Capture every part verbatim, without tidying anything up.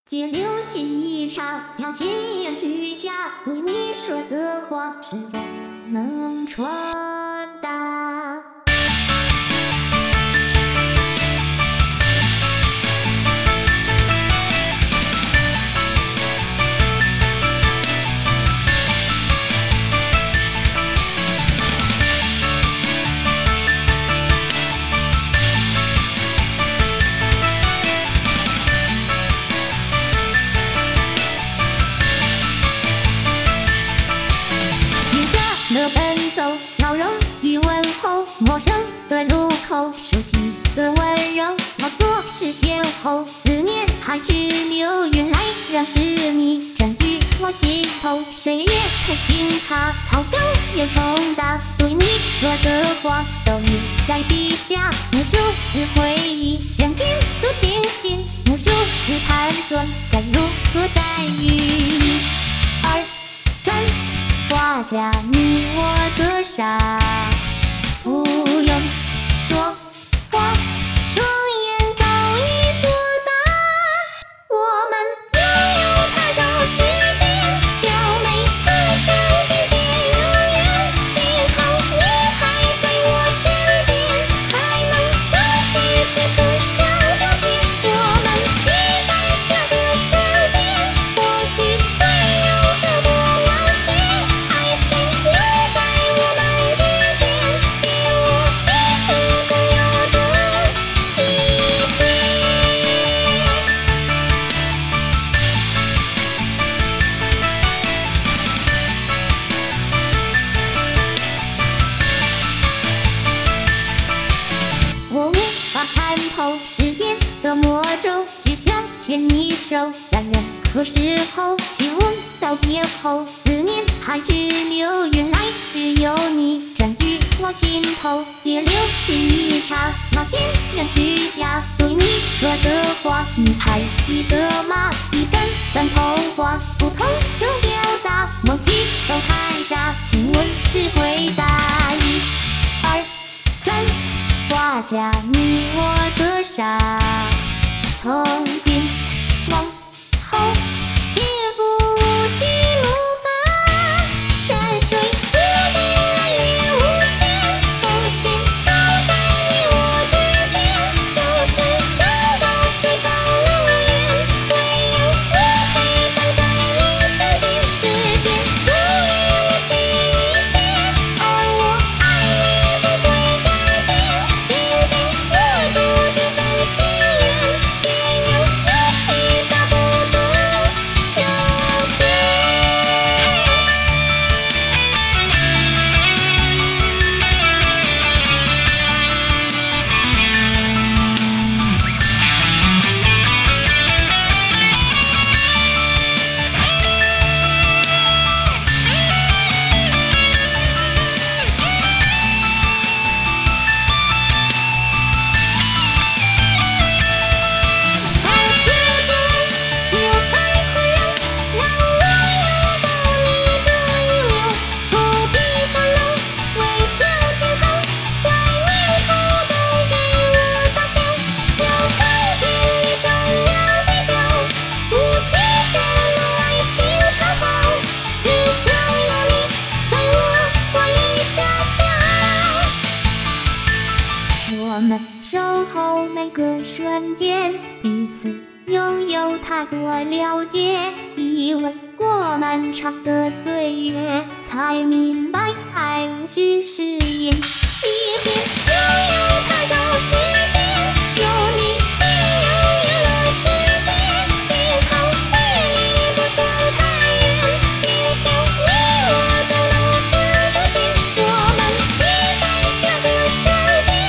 借流星一场，将心愿许下，对你说的话是否能传达？的奔走，笑容与问候，陌生的入口，熟悉的温柔，交错是邂逅，思念还滞留，原来让是你占据我心头，谁也太轻他，好高又重大，对你说的话都印在笔下，无数次回忆，相见多庆幸，无数次盘算，该如何再遇？一、二、三。画下你我的傻，不用说话，双眼早已作答。我们拥有太少时间，小美和声渐渐遥远，幸好你还在我身边，才能让现实不像昨天。我们期待下个世界，或许会有更多描写。看透时间的魔咒，只想牵你手，在任何时候，亲吻道别后，思念还滞留，原来只有你占据我心头，借流星一场，将心愿许下，对你说的话，你还记得吗？一本本童话，不同种表达，梦境都太傻，亲吻是回答。一、二、三。画下你我的傻，从今往后，幸福无需路法，山水四季来越无限，风情都在你我之间，总是山高水长路远，唯有我陪伴在你身边，时间不会忘记一切，而我爱你不会改变。我们守候每个瞬间，彼此拥有太多了解，以为过漫长的岁月，才明白爱无需誓言。一片拥有太少时间，有你便拥有了世界，幸好距离不算太远，心跳你我都能听得见。我们期待下个世界，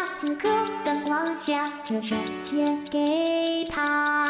此刻灯光下，这首献给他。